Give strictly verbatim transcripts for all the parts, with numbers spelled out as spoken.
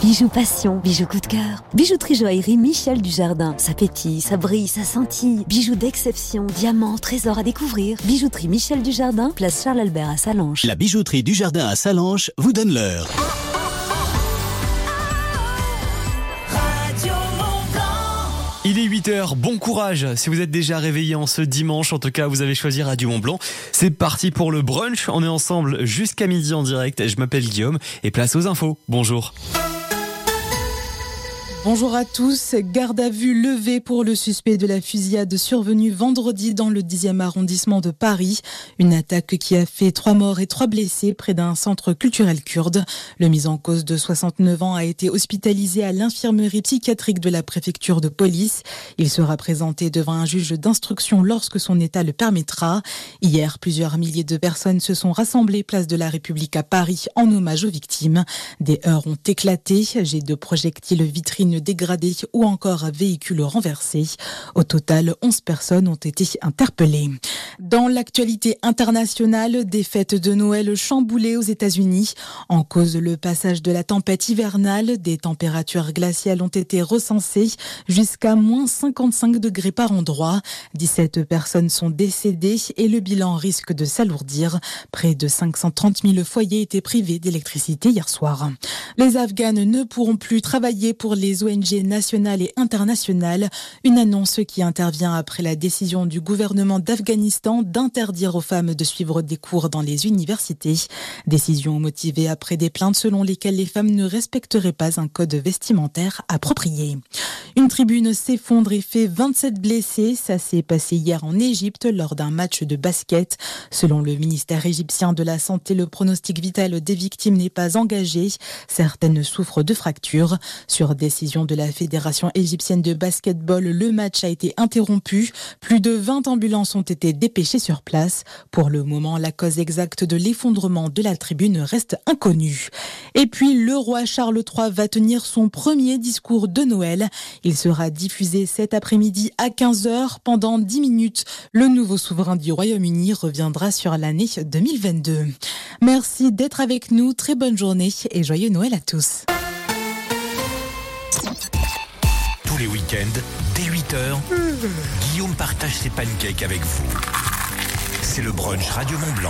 Bijoux passion, bijoux coup de cœur. Bijouterie joaillerie Michel Dujardin. Ça pétille, ça brille, ça scintille. Bijoux d'exception, diamants, trésors à découvrir. Bijouterie Michel Dujardin, place Charles Albert à Sallanches. La bijouterie Dujardin à Sallanches vous donne l'heure. Il est huit heures, bon courage si vous êtes déjà réveillé en ce dimanche, en tout cas vous avez choisi Radio Mont-Blanc. C'est parti pour le brunch, on est ensemble jusqu'à midi en direct, je m'appelle Guillaume et place aux infos, bonjour. Bonjour à tous. Garde à vue levée pour le suspect de la fusillade survenue vendredi dans le dixième arrondissement de Paris. Une attaque qui a fait trois morts et trois blessés près d'un centre culturel kurde. Le mis en cause de soixante-neuf ans a été hospitalisé à l'infirmerie psychiatrique de la préfecture de police. Il sera présenté devant un juge d'instruction lorsque son état le permettra. Hier, plusieurs milliers de personnes se sont rassemblées place de la République à Paris en hommage aux victimes. Des heurts ont éclaté, jets de projectiles, vitrines dégradés ou encore véhicules renversés. Au total, onze personnes ont été interpellées. Dans l'actualité internationale, des fêtes de Noël chamboulées aux États-Unis. En cause, le passage de la tempête hivernale, des températures glaciales ont été recensées jusqu'à moins cinquante-cinq degrés par endroit. dix-sept personnes sont décédées et le bilan risque de s'alourdir. Près de cinq cent trente mille foyers étaient privés d'électricité hier soir. Les Afghanes ne pourront plus travailler pour les O N G nationales et internationales. Une annonce qui intervient après la décision du gouvernement d'Afghanistan d'interdire aux femmes de suivre des cours dans les universités. Décision motivée après des plaintes selon lesquelles les femmes ne respecteraient pas un code vestimentaire approprié. Une tribune s'effondre et fait vingt-sept blessés. Ça s'est passé hier en Égypte lors d'un match de basket. Selon le ministère égyptien de la Santé, le pronostic vital des victimes n'est pas engagé. Certaines souffrent de fractures. Sur décision de la Fédération égyptienne de basketball, le match a été interrompu. Plus de vingt ambulances ont été dépêchées sur place. Pour le moment, la cause exacte de l'effondrement de la tribune reste inconnue. Et puis, le roi Charles trois va tenir son premier discours de Noël. Il sera diffusé cet après-midi à quinze heures. Pendant dix minutes, le nouveau souverain du Royaume-Uni reviendra sur l'année deux mille vingt-deux. Merci d'être avec nous. Très bonne journée et joyeux Noël à tous. Tous les week-ends, dès huit heures, Guillaume partage ses pancakes avec vous. C'est le brunch Radio Mont-Blanc.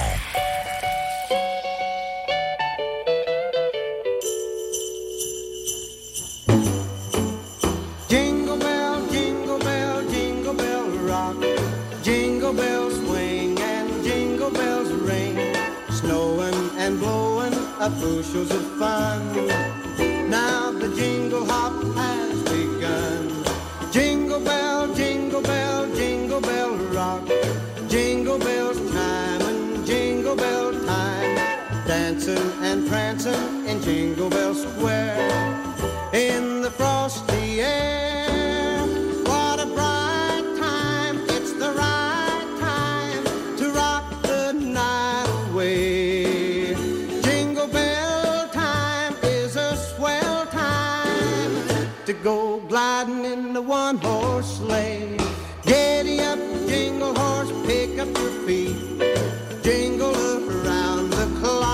Jingle bell, jingle bell, jingle bell rock. Jingle bells swing and jingle bells ring. Snowing and blowing up bushels of fun. Now the jingle hop has begun. Jingle bell, jingle bell, jingle bell rock. Jingle bells chime and jingle bell time. Dancing and prancing in Jingle Bell Square. In the frosty air, what a bright time. It's the right time to rock the night away. Jingle bell time is a swell time to go gliding in the one-horse sleigh. Giddy up, jingle horse, pick up your feet. Jingle around the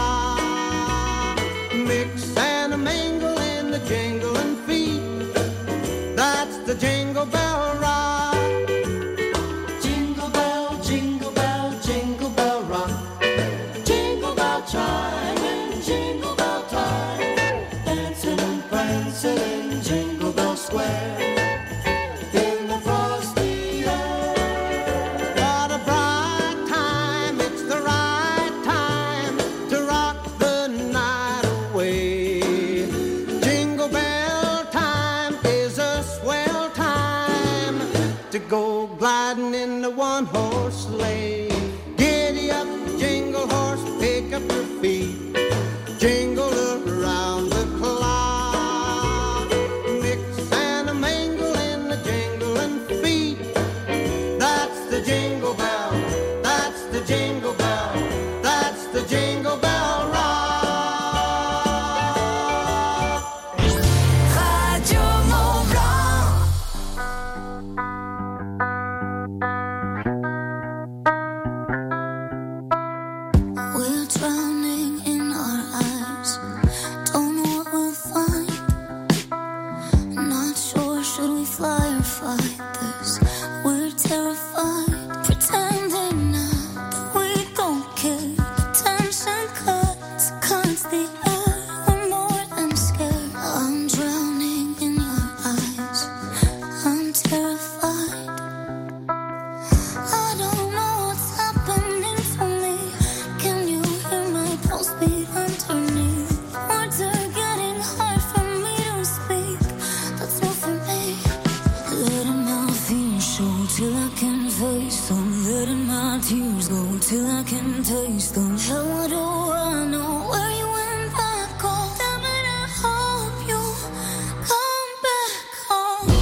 clock. Mix and a mingle in the jingling feet. That's the Jingle Bell Rock. Jingle bell, jingle bell, jingle bell rock. Jingle bell chime and jingle bell time. Dancing and prancing in Jingle Bell Square. In the frosty air. What a bright time, it's the right time to rock the night away. Jingle bell time is a swell time to go gliding in the one-horse sleigh. Giddy up, jingle horse, pick up your feet. Jingle around the clock. Mix and a mingle in the jingling feet. That's the jingle bell, that's the jingle bell, that's the Jingle Bell Rock. Radio Mont-Blanc. We're drowning in our eyes. Don't know what we'll find. taste them. How do I know where you went back home? Damn it, I hope you come back home.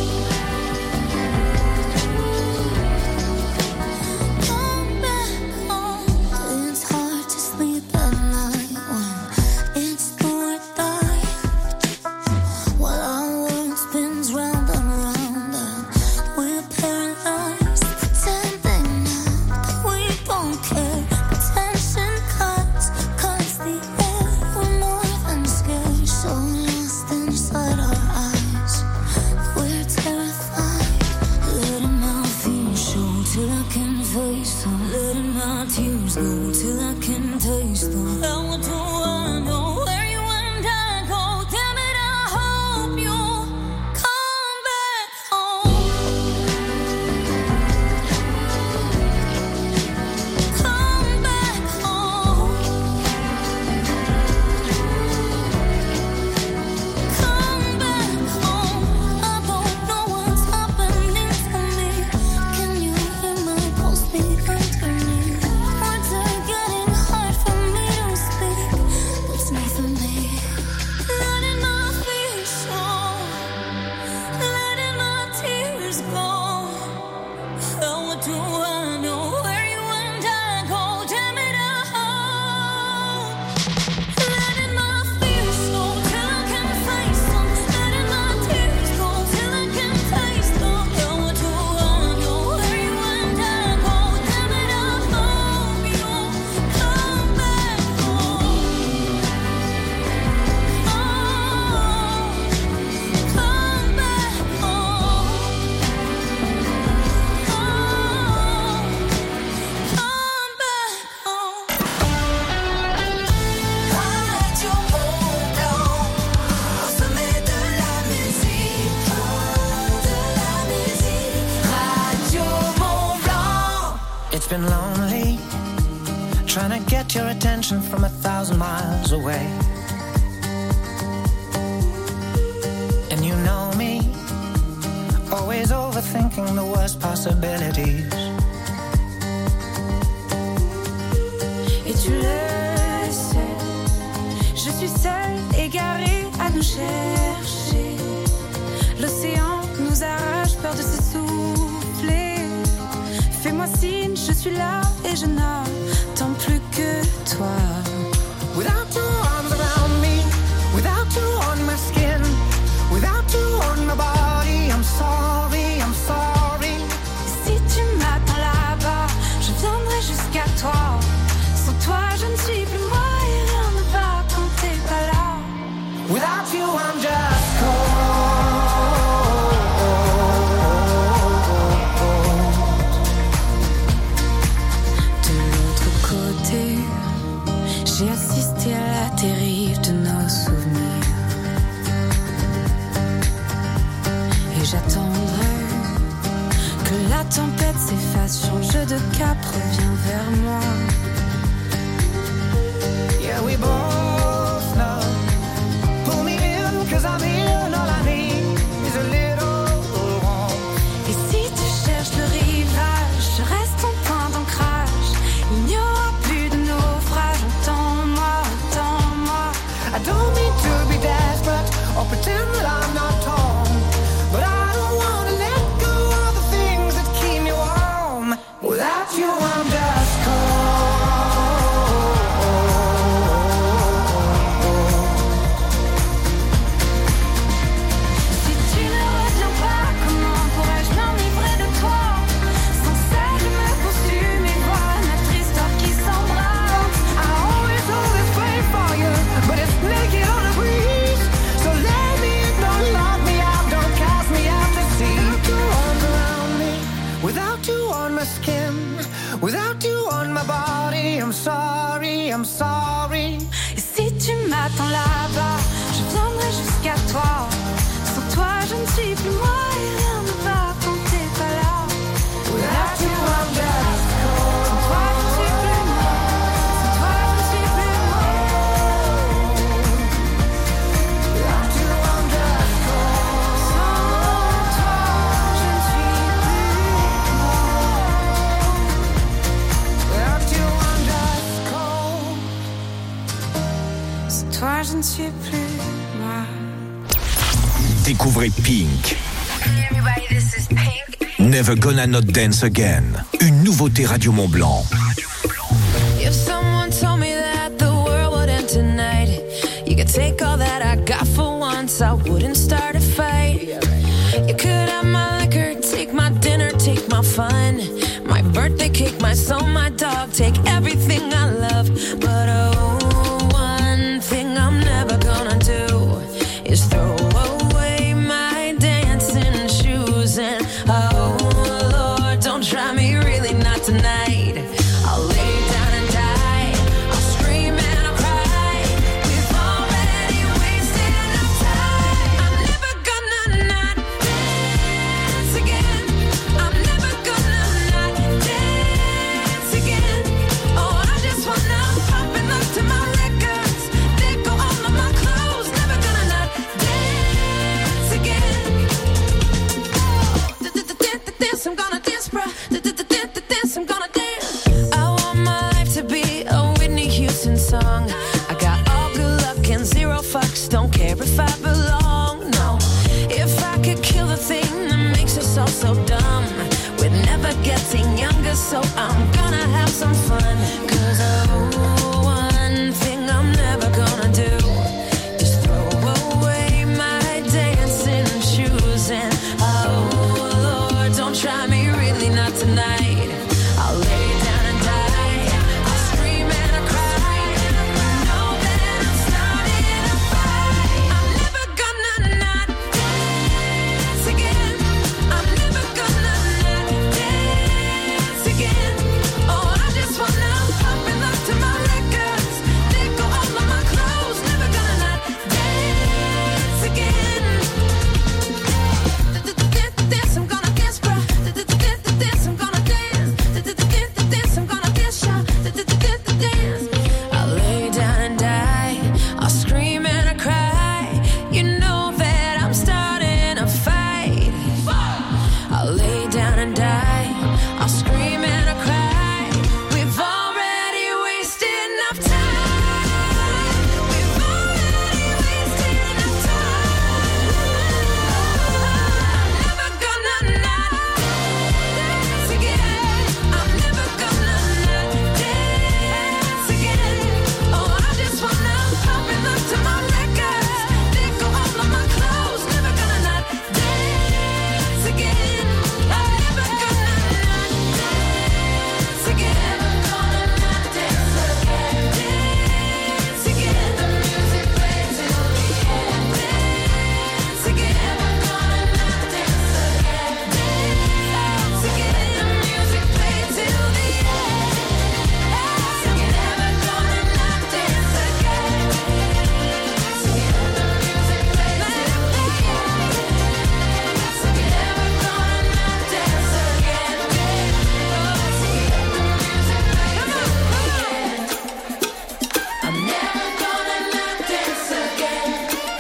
Come back home. It's hard to sleep at night when it's too dark. While our world spins round and round and we're paralyzed, pretending that we don't care. Attention cuts, cuts the air. We're more than scared, so lost inside our eyes. We're terrified, letting our fears show till I can face them. Letting my tears go till I can taste them. How do I know where you and I go? Damn it, I hope you come back home. Come back home. Come back home. I don't know what's happening to me. Can you hear my pulse beat underneath? Words are getting hard for me to speak. That's not for me. Letting my fears show, letting my tears go. How do I know where you and I go? Damn it, I hope. Letting my fears show till I can face them. Letting my tears go till I can taste them. How do I know where you and I go? Damn it, I hope you come back home. Oh, come back home. Come back home. Radio Mont Blanc, au sommet de la musique, de la musique. Radio Mont Blanc. It's been lonely, trying to get your attention from a thousand miles away. And you know me, always overthinking the worst possibilities. Et tu le sais, je suis seule, égarée à nous chercher. L'océan nous arrache, peur de s'essouffler. Fais-moi signe, je suis là et je n'attends plus que toi. Without you arms around me, without you on my skin, without you on my body, I'm sorry, I'm sorry. Si tu m'attends là-bas, je viendrai jusqu'à toi. Sans toi, je ne suis plus moi et rien ne va quand t'es pas là. Without you I'm just cold. De l'autre côté, j'ai assisté à la dérive de nos souvenirs. Et j'attendrai que la tempête s'efface, change de cap, reviens vers moi. Yeah, we both know. Pull me in, cause I'm in. All I need is a little warmth. Et si tu cherches le rivage, je reste ton point d'ancrage. Il n'y aura plus de naufrage. Entends-moi, entends-moi. I don't mean to be desperate or pretend that I'm not torn, but I don't wanna let go of the things that keep me warm. Without you I'm just cold. Si tu ne reviens pas, comment pourrais-je m'enivrer de toi? Sans cesse je me consume et vois notre histoire qui s'embrase. I always hold this flame for you, but it's naked on a breeze. So let me in, don't lock me out, don't cast me out to sea. Without you arms around me, without you on my skin, without you on my body, I'm sorry, I'm sorry. Et si tu m'attends là-bas, je viendrai jusqu'à toi. Sans toi, je ne suis plus moi et rien ne va quand t'es pas là. Without you I'm just cold. Sans toi, je ne suis plus moi. Sans toi, je ne suis plus moi. Without you I'm just cold. Sans toi, je ne suis plus moi. Without you I'm just toi je ne suis plus moi. Découvrez Pink. Hey everybody, this is Pink. Never Gonna Not Dance Again. Une nouveauté Radio Mont Blanc. If someone told me that the world would end tonight, you could take all that I got for once, I wouldn't start a fight. You could have my liquor, take my dinner, take my fun, my birthday cake, my soul, my dog, take everything I love. But oh, one thing I'm never gonna do is throw away my dancing shoes. And oh Lord, don't try me, really not tonight. I'll lay down and die, I'll scream and I'll cry. We've already wasted enough time. I'm never gonna not dance again. I'm never gonna not dance again. Oh, I just wanna pop and look to my records. They go all of my clothes. Never gonna not dance again. Dance, I'm gonna dance, bruh. Dance, I'm gonna dance. I want my life to be a Whitney Houston song. I got all good luck and zero fucks. Don't care if I belong, no. If I could kill the thing that makes us all so dumb, we're never getting younger, so I'm gonna have some fun. Cause oh, one thing I'm never gonna do is throw away my dancing shoes. And oh Lord, don't try me, really not tonight. I'll lay down and die, I'll scream and I'll cry. Know that I'm starting a fight. I'm never gonna not dance again. I'm never gonna not dance again. Oh, I just wanna pop and look to my records. They go all of my clothes. Never gonna not dance again. Dance, I'm gonna dance, bruh. Dance, I'm gonna dance. Dance, I'm gonna dance, y'all. Dance. I'll lay down and die, I'll scream and I cry. You know that I'm starting a fight. I'll lay down and die, I'll scream and I cry. We've already wasted enough time. We've already wasted enough time. I'm never gonna not dance again. I'm never gonna not dance again. Oh, I just wanna pop and look to my records. They go all of my clothes. Never gonna not dance again. I'm never gonna not dance again. Never gonna not dance again. Dance again. The music plays till the end. Dance again. Never gonna not dance again. Dance again. The music plays till the end. Dance again. Never gonna not dance again. Dance again. The music plays till the end. Dance again. Never gonna not dance again. Dance again. The music plays till the end. I'm never gonna not dance again.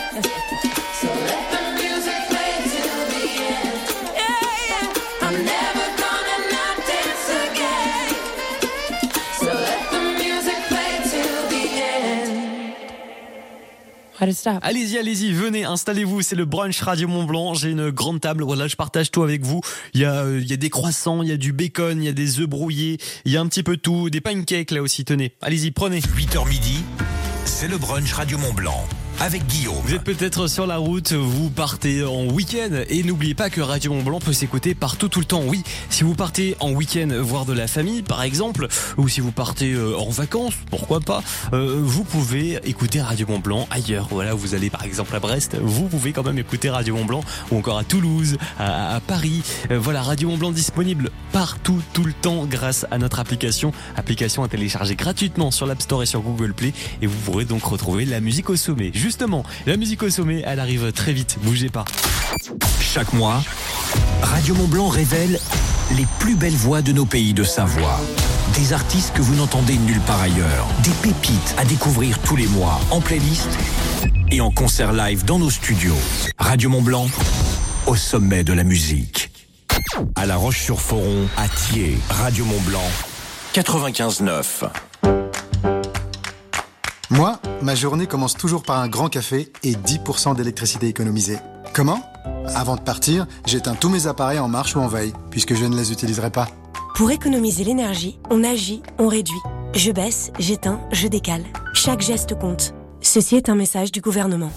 So let the music play till the end. Yeah, yeah. I'm never gonna not dance again. So let the music play till the end. Why did it stop? Allez-y, allez-y, venez, installez-vous, c'est le brunch Radio Mont Blanc, j'ai une grande table, voilà, je partage tout avec vous. Il y a, euh, il y a des croissants, il y a du bacon, il y a des œufs brouillés, il y a un petit peu de tout, des pancakes là aussi, tenez, allez-y, prenez. huit heures midi, c'est le brunch Radio Mont Blanc. Avec Guillaume. Vous êtes peut-être sur la route, vous partez en week-end et n'oubliez pas que Radio Mont Blanc peut s'écouter partout tout le temps. Oui, si vous partez en week-end voir de la famille par exemple, ou si vous partez euh, en vacances, pourquoi pas, euh, vous pouvez écouter Radio Mont Blanc ailleurs. Voilà, vous allez par exemple à Brest, vous pouvez quand même écouter Radio Mont Blanc, ou encore à Toulouse, à, à Paris. Euh, voilà, Radio Mont Blanc disponible partout tout le temps grâce à notre application. Application à télécharger gratuitement sur l'App Store et sur Google Play, et vous pourrez donc retrouver la musique au sommet. Justement, la musique au sommet, elle arrive très vite, bougez pas. Chaque mois, Radio Mont Blanc révèle les plus belles voix de nos pays de Savoie. Des artistes que vous n'entendez nulle part ailleurs. Des pépites à découvrir tous les mois en playlist et en concert live dans nos studios. Radio Mont Blanc, au sommet de la musique. À La Roche-sur-Foron, à Thiers, Radio Mont Blanc, quatre-vingt-quinze neuf. Moi, ma journée commence toujours par un grand café et dix pour cent d'électricité économisée. Comment ? Avant de partir, j'éteins tous mes appareils en marche ou en veille, puisque je ne les utiliserai pas. Pour économiser l'énergie, on agit, on réduit. Je baisse, j'éteins, je décale. Chaque geste compte. Ceci est un message du gouvernement.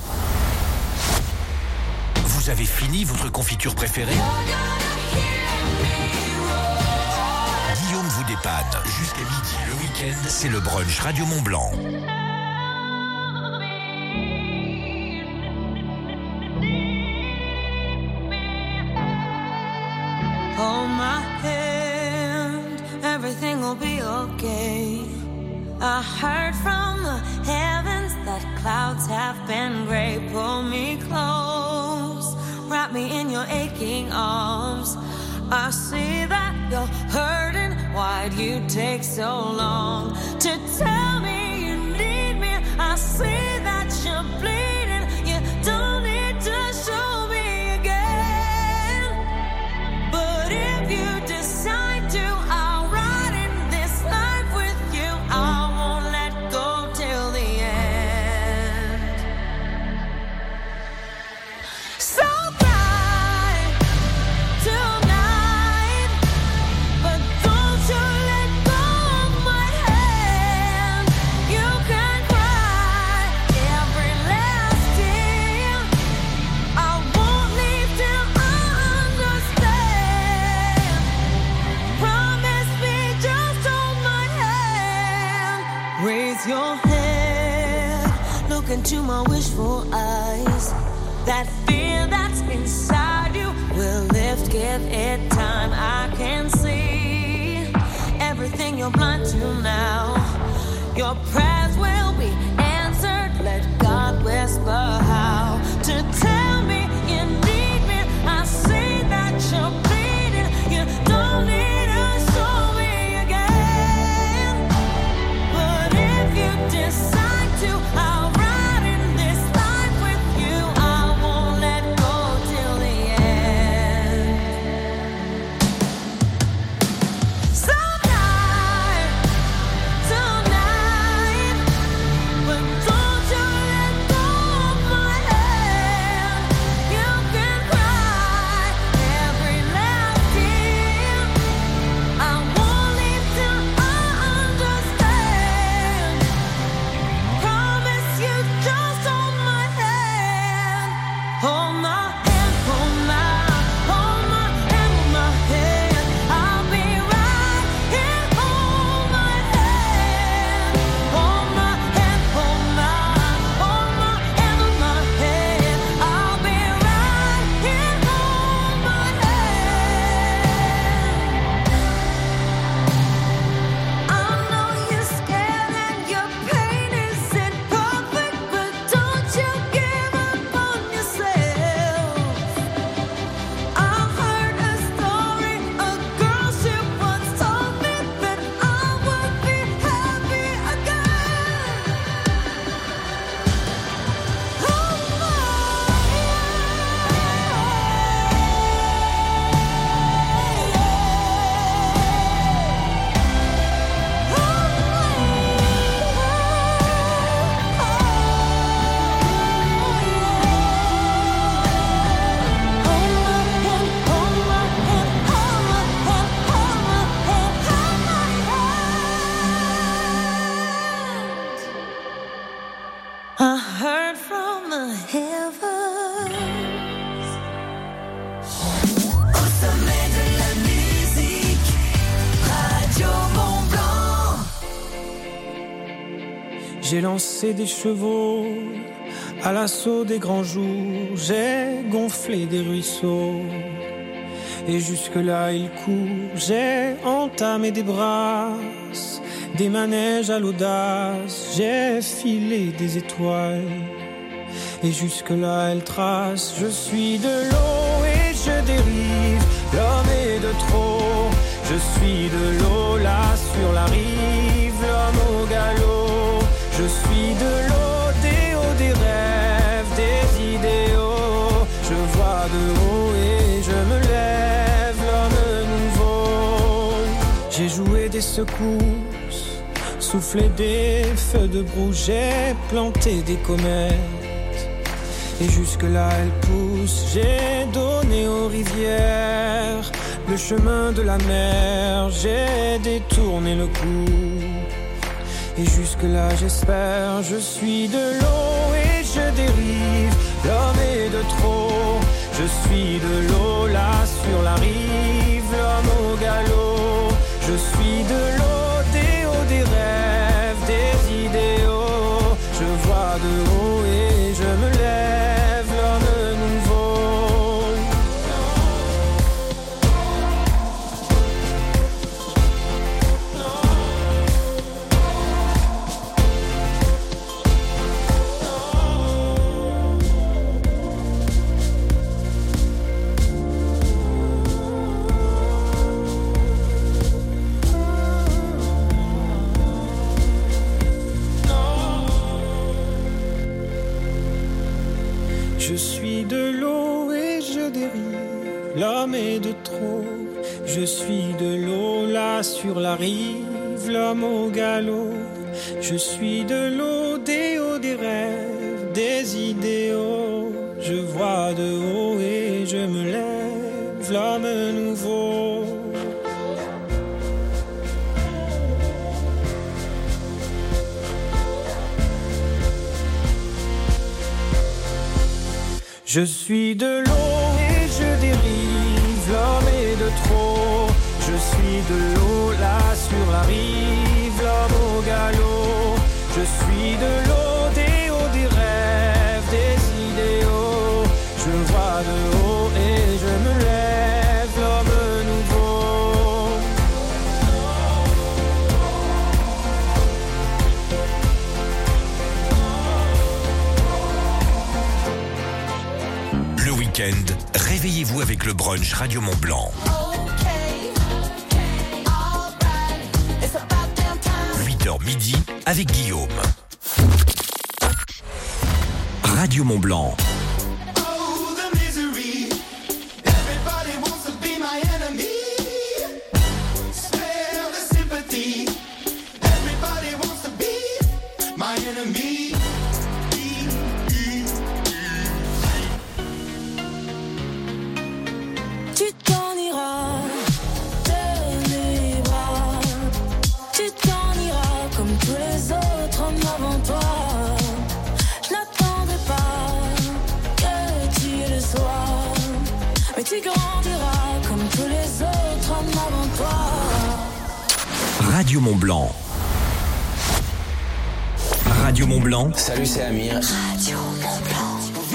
Vous avez fini votre confiture préférée ? Guillaume vous dépanne. Jusqu'à midi le week-end, c'est le brunch Radio Mont Blanc. Hold my hand, everything will be okay. I heard from the heavens that clouds have been gray. Pull me close, wrap me in your aching arms. I see that you're hurting, why'd you take so long to tell me you need me? I see that you're bleeding, you don't need to show me again. But if you decide to, I'll ride in this life with you. I won't let go till the end. So cry tonight, but don't you let go of my hand. You can cry every last tear. I won't leave till I understand. Promise me, just hold my hand. Raise your head, look into my wishful eyes. That fear that's inside you will lift, give it time. I can see everything you're blind to now. Your prayers will be answered. Let God whisper how to tell me you need me. I see that you're bleeding. You don't need to show me again. But if you decide to, I'll ride in this life with you. I won't let go till the end. So cry tonight, but don't you let go of my hand. You can cry every last tear. I won't leave till I understand. Promise you, just hold my hand. Hold my hand, hold my, hold my hand, hold my hand. I'll be right here. Hold my hand, hold my hand, hold my, hold my hand, hold my hand. I'll be right here. Hold my hand. I know you're scared and your pain isn't perfect, but don't you give up on yourself. I heard a story, a girl she once told me that I would be happy again. Hold my I heard from the heavens. Au sommet de la musique, Radio Mont Blanc. J'ai lancé des chevaux à l'assaut des grands jours. J'ai gonflé des ruisseaux et jusque-là ils courent. J'ai entamé des brasses, des manèges à l'audace. J'ai filé des étoiles et jusque-là elles tracent. Je suis de l'eau et je dérive, l'homme est de trop. Je suis de l'eau là sur la rive, l'homme au galop. Je suis de l'eau, des hauts, des rêves, des idéaux. Je vois de haut et je me lève, l'homme nouveau. J'ai joué des secousses soufflé des feux de proue, j'ai planté des comètes. Et jusque-là elles poussent, j'ai donné aux rivières le chemin de la mer, j'ai détourné le cou. Et jusque-là j'espère, je suis de l'eau et je dérive, l'homme est de trop. Je suis de l'eau là sur la rive, l'homme au galop. Je suis de l'eau, des hauts, des rêves, des idéaux. Je vois de haut et je me lève, l'homme nouveau. Je suis de l'eau et je dérive, l'homme est de trop. Je suis de l'eau là sur la rive, l'homme au galop. Je suis de l'eau, des hauts, des rêves, des idéaux. Je vois de haut et je me lève, l'homme nouveau. Je suis de l'eau et je dérive, l'homme est de trop. Je suis de l'eau là sur la rive, l'homme au galop. Je suis de l'eau, des hauts, des rêves, des idéaux. Je vois de haut et je me lève, l'homme nouveau. Le week-end, réveillez-vous avec le brunch Radio Mont Blanc. huit heures midi avec Guillaume. Radio Mont Blanc. Tu t'en iras de mes bras. Tu t'en iras comme tous les autres hommes avant toi. Je n'attendrai pas que tu le sois, mais tu grandiras comme tous les autres hommes avant toi. Radio Mont Blanc. Radio Mont Blanc. Salut, c'est Amir. Radio Mont Blanc.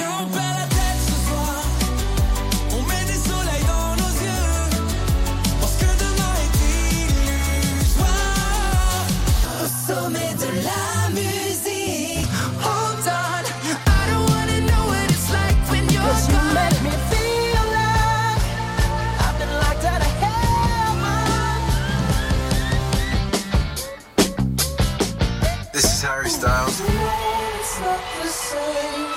Sommet de la musique. Hold on, I don't wanna know what it's like when you're gone. You make me feel like I've been locked out of heaven. This is Harry Styles. It's not the same.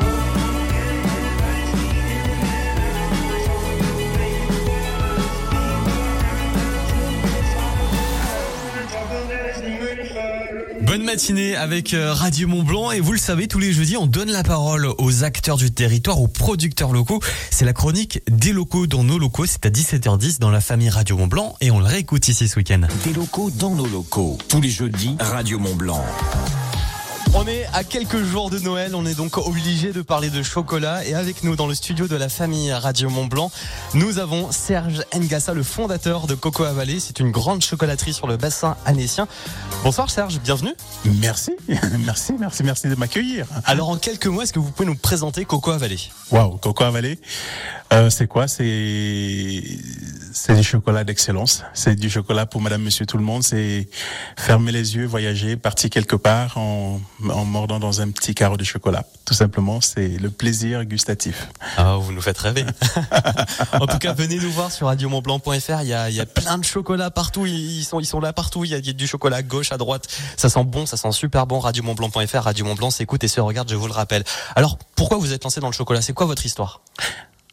Bonne matinée avec Radio Mont Blanc et vous le savez, tous les jeudis on donne la parole aux acteurs du territoire, aux producteurs locaux. C'est la chronique des locaux dans nos locaux, c'est à dix-sept heures dix dans la famille Radio Mont Blanc et on le réécoute ici ce week-end. Des locaux dans nos locaux. Tous les jeudis, Radio Mont Blanc. On est à quelques jours de Noël, on est donc obligé de parler de chocolat et avec nous dans le studio de la famille Radio Mont Blanc, nous avons Serge Ngassa, le fondateur de Cocoa Valley. C'est une grande chocolaterie sur le bassin annécien. Bonsoir Serge, bienvenue. Merci, merci, merci, merci de m'accueillir. Alors en quelques mots, est-ce que vous pouvez nous présenter Cocoa Valley? Waouh, Cocoa Valley, euh, c'est quoi? C'est c'est du chocolat d'excellence. C'est du chocolat pour Madame, Monsieur, tout le monde. C'est fermer les yeux, voyager, partir quelque part en en mordant dans un petit carreau de chocolat. Tout simplement, c'est le plaisir gustatif. Ah, vous nous faites rêver. En tout cas, venez nous voir sur radio mont blanc point f r. Il y a, il y a plein de chocolats partout. Ils sont, ils sont là partout. Il y a du chocolat à gauche, à droite. Ça sent bon, ça sent super bon. radio mont blanc point f r. Radio Mont Blanc s'écoute et se regarde, je vous le rappelle. Alors, pourquoi vous êtes lancé dans le chocolat? C'est quoi votre histoire?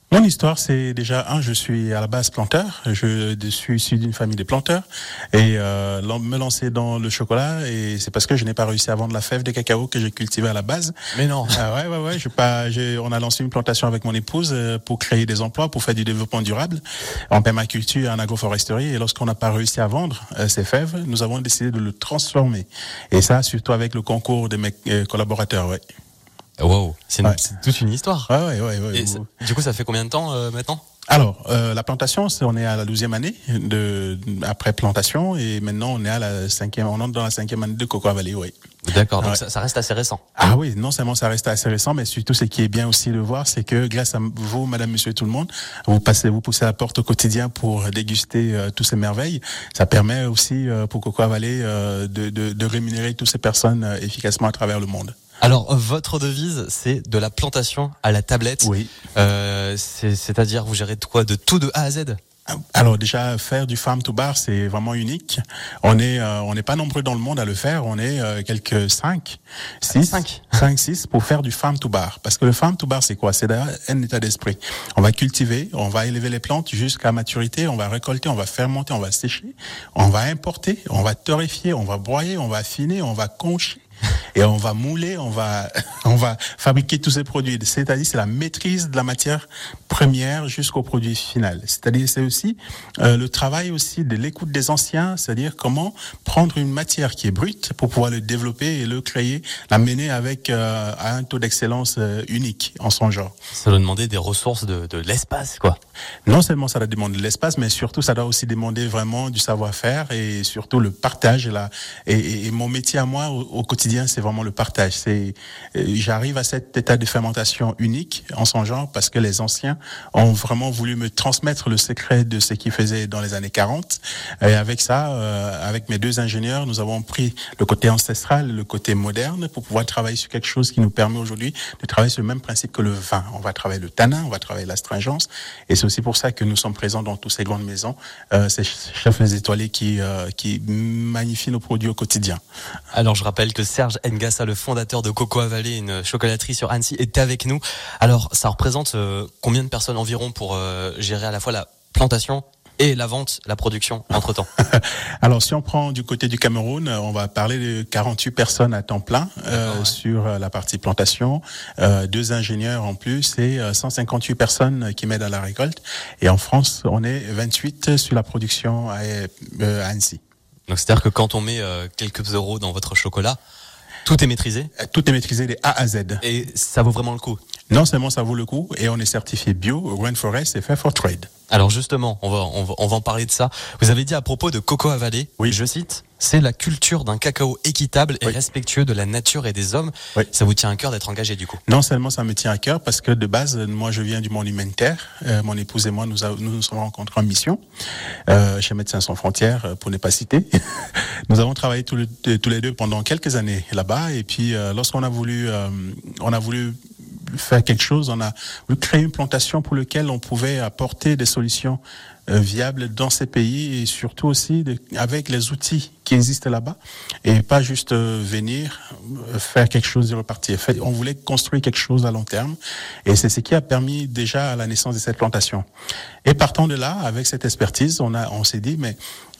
Mon histoire, c'est déjà, un, je suis à la base planteur, je suis issu d'une famille de planteurs, et euh, me lancer dans le chocolat, et c'est parce que je n'ai pas réussi à vendre la fève de cacao que j'ai cultivée à la base. Mais non. Ah ouais, ouais, ouais. Je pas, j'ai, on a lancé une plantation avec mon épouse euh, pour créer des emplois, pour faire du développement durable en permaculture et en agroforesterie. Et lorsqu'on n'a pas réussi à vendre euh, ces fèves, nous avons décidé de le transformer. Et ça, surtout avec le concours de mes euh, collaborateurs, ouais. Wow, c'est, une, Ouais. c'est toute une histoire. Ouais, ouais, ouais. ouais. Et ça- du coup, ça fait combien de temps euh, maintenant? Alors, euh, la plantation, c'est, on est à la douzième année de, après plantation, et maintenant on est à la cinquième, on entre dans la cinquième année de Cocoa Valley, oui. D'accord, donc Ouais. ça, ça reste assez récent. Ah oui, non seulement ça reste assez récent, mais surtout ce qui est bien aussi de voir, c'est que grâce à vous, madame, monsieur, tout le monde, vous passez, vous poussez la porte au quotidien pour déguster euh, toutes ces merveilles. Ça permet aussi euh, pour Cocoa Valley euh, de, de, de rémunérer toutes ces personnes euh, efficacement à travers le monde. Alors, votre devise, c'est de la plantation à la tablette. Oui. Euh, c'est, c'est-à-dire, vous gérez de quoi? De tout de A à Z? Alors déjà, faire du farm to bar, c'est vraiment unique. On est, euh, on n'est pas nombreux dans le monde à le faire. On est euh, quelques cinq, six, cinq, cinq, six pour faire du farm to bar. Parce que le farm to bar, c'est quoi? C'est un état d'esprit. On va cultiver, on va élever les plantes jusqu'à maturité, on va récolter, on va fermenter, on va sécher, on va importer, on va torréfier, on va broyer, on va affiner, on va concher. Et on va mouler, on va, on va fabriquer tous ces produits. C'est-à-dire, c'est la maîtrise de la matière première jusqu'au produit final. C'est-à-dire, c'est aussi euh, le travail aussi de l'écoute des anciens, c'est-à-dire comment prendre une matière qui est brute pour pouvoir le développer et le créer, l'amener avec euh, à un taux d'excellence euh, unique en son genre. Ça doit demander des ressources de, de l'espace, quoi. Non seulement ça doit demander de l'espace, mais surtout ça doit aussi demander vraiment du savoir-faire et surtout le partage. Et, la, et, et mon métier à moi au, au quotidien, c'est vraiment le partage. C'est, j'arrive à cet état de fermentation unique en son genre parce que les anciens ont vraiment voulu me transmettre le secret de ce qu'ils faisaient dans les années quarante. Et avec ça, euh, avec mes deux ingénieurs, nous avons pris le côté ancestral, le côté moderne pour pouvoir travailler sur quelque chose qui nous permet aujourd'hui de travailler sur le même principe que le vin. On va travailler le tanin, on va travailler l'astringence. Et c'est aussi pour ça que nous sommes présents dans toutes ces grandes maisons, euh, ces chefs étoilés qui, euh, qui magnifient nos produits au quotidien. Alors, je rappelle que Serge Ngassa, le fondateur de Cocoa Valley, une chocolaterie sur Annecy, est avec nous. Alors, ça représente euh, combien de personnes environ pour euh, gérer à la fois la plantation et la vente, la production, entre-temps? Alors, si on prend du côté du Cameroun, on va parler de quarante-huit personnes à temps plein euh, ah ouais. sur la partie plantation, euh, deux ingénieurs en plus et euh, cent cinquante-huit personnes qui m'aident à la récolte. Et en France, on est vingt-huit sur la production à, euh, à Annecy. Donc, c'est-à-dire que quand on met euh, quelques euros dans votre chocolat, tout est maîtrisé? Tout est maîtrisé des A à Z. Et ça vaut vraiment le coup? Non seulement ça vaut le coup, et on est certifié bio, Rainforest et Fair for Trade. Alors justement, on va, on va, on va en parler de ça. Vous avez dit à propos de Cocoa Valley, oui. Je cite, c'est la culture d'un cacao équitable et oui. respectueux de la nature et des hommes. Oui. Ça vous tient à cœur d'être engagé du coup? Non seulement ça me tient à cœur, parce que de base, moi je viens du monde humanitaire. Euh, mon épouse et moi, nous a, nous, nous sommes rencontrés en mission euh, chez Médecins sans frontières, pour ne pas citer. Nous avons travaillé tous les, tous les deux pendant quelques années là-bas, et puis euh, lorsqu'on a voulu, euh, on a voulu faire quelque chose, on a voulu créer une plantation pour laquelle on pouvait apporter des solutions euh, viables dans ces pays et surtout aussi de, avec les outils qui existent là-bas et pas juste euh, venir euh, faire quelque chose et repartir. Fait, on voulait construire quelque chose à long terme et c'est ce qui a permis déjà à la naissance de cette plantation. Et partant de là, avec cette expertise, on a, on s'est dit mais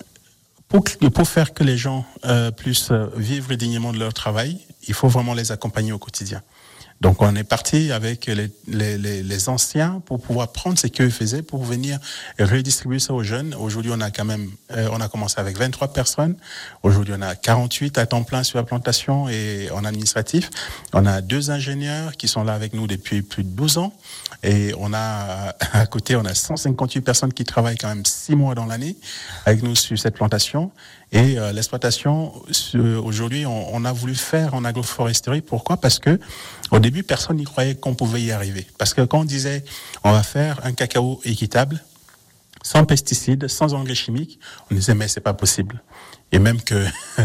pour, pour faire que les gens euh, puissent vivre dignement de leur travail, il faut vraiment les accompagner au quotidien. Donc on est parti avec les, les, les, les anciens pour pouvoir prendre ce qu'eux faisaient pour venir redistribuer ça aux jeunes. Aujourd'hui on a quand même, euh, on a commencé avec vingt-trois personnes. Aujourd'hui on a quarante-huit à temps plein sur la plantation et en administratif. On a deux ingénieurs qui sont là avec nous depuis plus de douze ans. Et on a, à côté, on a cent cinquante-huit personnes qui travaillent quand même six mois dans l'année avec nous sur cette plantation. Et euh, l'exploitation, euh, aujourd'hui, on, on a voulu faire en agroforesterie. Pourquoi? Parce que au début, personne n'y croyait qu'on pouvait y arriver. Parce que quand on disait, on va faire un cacao équitable, sans pesticides, sans engrais chimiques, on disait, mais c'est pas possible. Et même que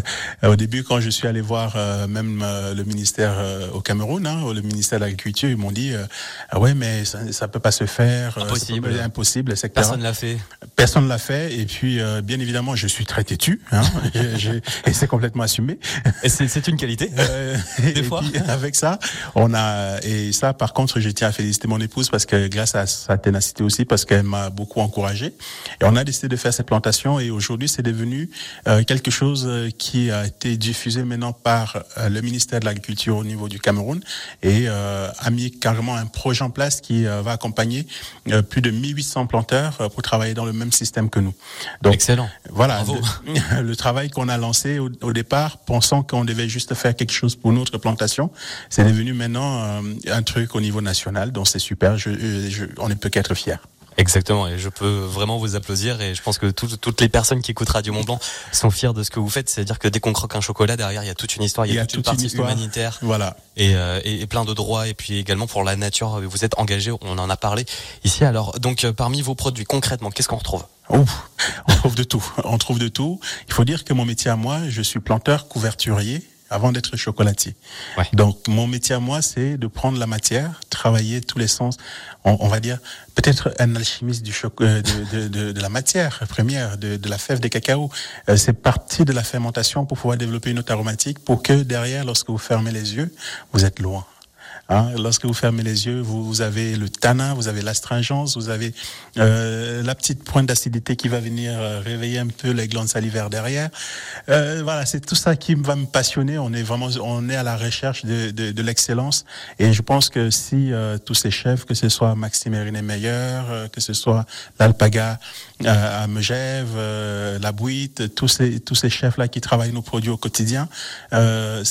au début, quand je suis allé voir euh, même euh, le ministère euh, au Cameroun, hein, le ministère de l'Agriculture, ils m'ont dit euh, ah ouais, mais ça, ça peut pas se faire, Impossible, euh, ça peut, impossible, et cetera. Personne l'a fait. Personne l'a fait. Et puis, euh, bien évidemment, je suis très têtu, hein, j'ai, j'ai, et c'est complètement assumé. Et c'est, c'est une qualité. Euh, Des et fois. puis, avec ça, on a et ça, par contre, je tiens à féliciter mon épouse parce que grâce à sa ténacité aussi, parce qu'elle m'a beaucoup encouragé. Et on a décidé de faire cette plantation. Et aujourd'hui, c'est devenu euh, quelque chose qui a été diffusé maintenant par euh, le ministère de l'Agriculture au niveau du Cameroun et euh, a mis carrément un projet en place qui euh, va accompagner euh, plus de mille huit cents planteurs euh, pour travailler dans le même système que nous. Donc, excellent. Voilà, Bravo. le, le travail qu'on a lancé au, au départ, pensant qu'on devait juste faire quelque chose pour notre plantation, c'est devenu maintenant euh, un truc au niveau national. Donc c'est super. Je, je, on ne peut qu'être fiers. Exactement, et je peux vraiment vous applaudir et je pense que tout, toutes les personnes qui écoutent Radio Mont Blanc sont fiers de ce que vous faites. C'est-à-dire que dès qu'on croque un chocolat, derrière il y a toute une histoire, il y a, il y a toute, toute une partie une histoire, humanitaire, voilà, et, euh, et, et plein de droits, et puis également pour la nature. Vous êtes engagé, on en a parlé ici. Alors donc euh, parmi vos produits concrètement, qu'est-ce qu'on retrouve? Ouf, on trouve de tout. On trouve de tout. Il faut dire que mon métier à moi, je suis planteur couverturier avant d'être chocolatier. Ouais. Donc, mon métier à moi, c'est de prendre la matière, travailler tous les sens, on, on va dire, peut-être un alchimiste du choc, euh, de, de, de, de la matière première, de, de la fève de cacao. Euh, c'est parti de la fermentation pour pouvoir développer une note aromatique pour que derrière, lorsque vous fermez les yeux, vous êtes loin. Hein, lorsque vous fermez les yeux, vous, vous avez le tanin, vous avez l'astringence, vous avez euh, la petite pointe d'acidité qui va venir euh, réveiller un peu les glandes salivaires derrière. Euh, voilà, c'est tout ça qui va me passionner. On est vraiment, on est à la recherche de, de, de l'excellence. Et je pense que si euh, tous ces chefs, que ce soit Maxime Ériné Meyer, euh, que ce soit l'Alpaga euh, à Megève, euh, la Bouite, tous ces tous ces chefs là qui travaillent nos produits au quotidien, euh,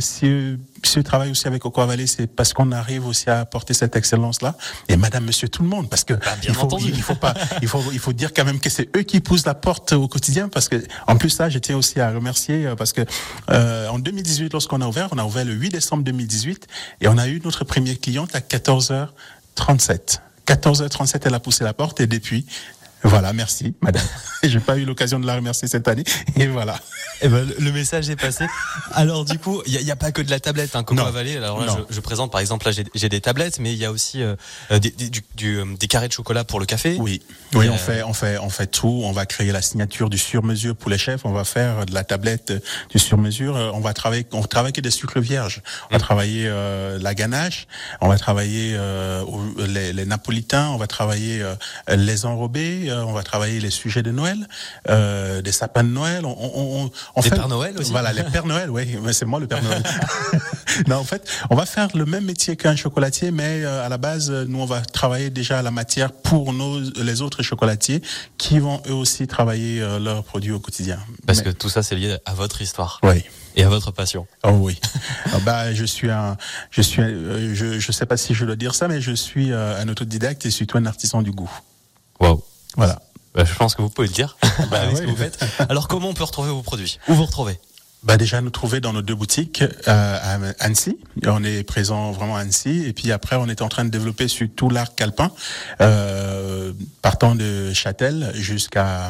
si si je travaille aussi avec Cocoa Valley, c'est parce qu'on arrive aussi à apporter cette excellence-là. Et Madame, Monsieur, tout le monde, parce que bah, bien il faut, entendu. il faut pas, il faut, il faut dire quand même que c'est eux qui poussent la porte au quotidien, parce que en plus ça, je tiens aussi à remercier parce que euh, en deux mille dix-huit, lorsqu'on a ouvert, on a ouvert le huit décembre deux mille dix-huit, et on a eu notre première cliente à quatorze heures trente-sept. quatorze heures trente-sept, elle a poussé la porte, et depuis. Voilà, merci, madame. J'ai pas eu l'occasion de la remercier cette année. Et voilà. Et ben, le message est passé. Alors, du coup, il y a, y a pas que de la tablette, hein, Cocoa Valley. Alors là, je, je présente, par exemple, là, j'ai, j'ai des tablettes, mais il y a aussi euh, des, des, du, du, des carrés de chocolat pour le café. Oui. Oui, et on euh... fait, on fait, on fait tout. On va créer la signature du sur-mesure pour les chefs. On va faire de la tablette du sur-mesure. On va travailler, on travaille que des sucres vierges. On va mmh. travailler euh, la ganache. On va travailler euh, les, les napolitains. On va travailler euh, les enrobés. On va travailler les sujets de Noël, euh, des sapins de Noël. On, on, on, on les fait, Pères Noël aussi. Voilà, les Pères Noël, oui, mais c'est moi le Père Noël. Non, en fait, on va faire le même métier qu'un chocolatier, mais euh, à la base, nous, on va travailler déjà la matière pour nos, les autres chocolatiers qui vont eux aussi travailler euh, leurs produits au quotidien. Parce mais... que tout ça, c'est lié à votre histoire. Oui. Et à votre passion. Oh oui. Bah, je suis un, je suis, euh, je, je sais pas si je dois dire ça, mais je suis euh, un autodidacte et surtout un artisan du goût. Waouh. Voilà. Bah, je pense que vous pouvez le dire bah, avec oui. ce que vous faites. Alors, comment on peut retrouver vos produits? Où vous retrouvez? Bah déjà nous trouver dans nos deux boutiques euh, à Annecy. On est présent vraiment à Annecy, et puis après on est en train de développer sur tout l'arc alpin, euh, partant de Châtel jusqu'à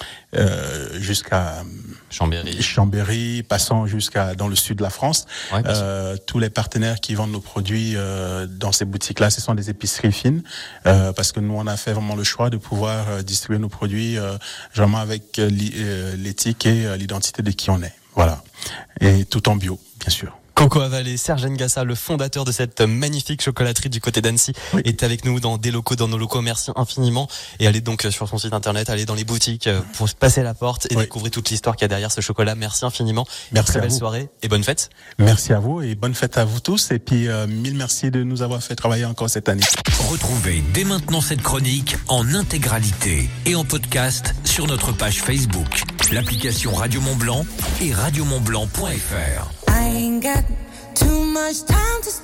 euh, jusqu'à Chambéry, Chambéry, passant jusqu'à dans le sud de la France. Ouais, euh, tous les partenaires qui vendent nos produits euh, dans ces boutiques-là, ce sont des épiceries fines, euh, parce que nous on a fait vraiment le choix de pouvoir euh, distribuer nos produits euh, vraiment avec euh, l'éthique et euh, l'identité de qui on est. Voilà. Et tout en bio, bien sûr. Cocoa Valley, Serge Ngassa, le fondateur de cette magnifique chocolaterie du côté d'Annecy, oui. est avec nous dans des locaux, dans nos locaux. Merci infiniment. Et allez donc sur son site internet, allez dans les boutiques pour passer la porte et oui. découvrir toute l'histoire qu'il y a derrière ce chocolat. Merci infiniment. Merci Très à belle vous. soirée et bonne fête. Merci à vous et bonne fête à vous tous. Et puis, euh, mille merci de nous avoir fait travailler encore cette année. Retrouvez dès maintenant cette chronique en intégralité et en podcast sur notre page Facebook, l'application Radio Mont Blanc et radio mont blanc point f r. I ain't got too much time to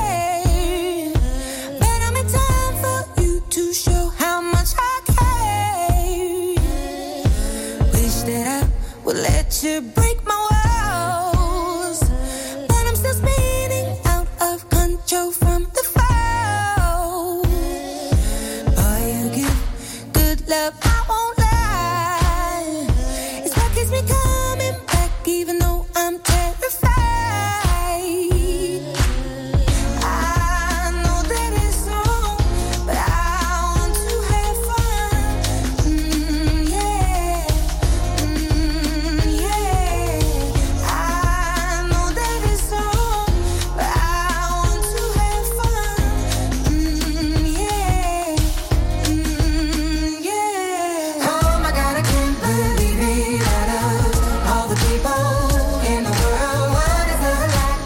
spare, but I'm in time for you to show how much I care. Wish that I would let you break my walls, but I'm still spinning out of control from the fall. Boy, you give good love, I won't lie. It's what keeps me coming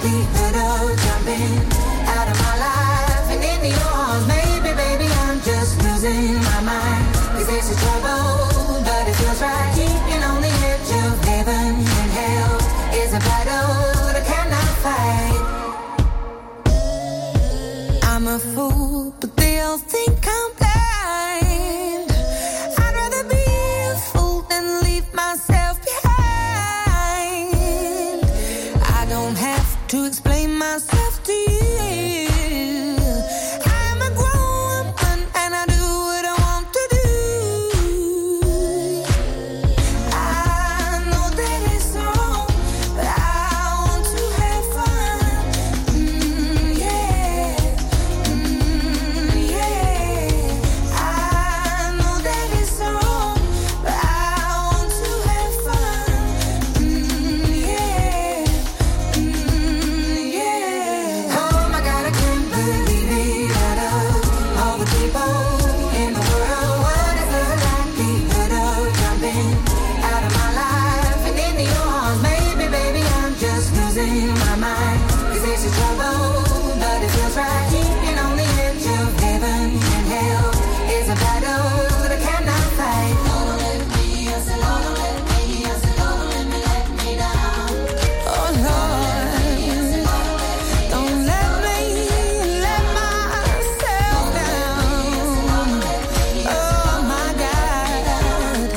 likelihood of jumping out of my life and into your arms. Maybe, baby, I'm just losing my mind. Cause this is trouble, but it feels right. Keeping on the edge of heaven and hell is a battle that cannot fight. I'm a fool, but they all think I'm blind. I'd rather be a fool than leave myself behind. I don't have to explain myself to you. I'm a grown woman and I do what I want to do. I know that it's wrong, but I want to have fun. Mm, yeah. Mm, yeah. I know that it's wrong, but I want to have fun. Mm, yeah. Mm, yeah. Oh my God, I can't believe it. Out of all the people in the world, what is the likelihood of jumping out of my life and into your arms? Maybe, baby, I'm just losing my mind. Cause this is trouble, but it feels right. Keeping on the edge of heaven and hell is a battle that I cannot fight. Don't let me, I said, don't let me, I said, don't let me let me down. Oh Lord, don't let me let myself down. Oh my God.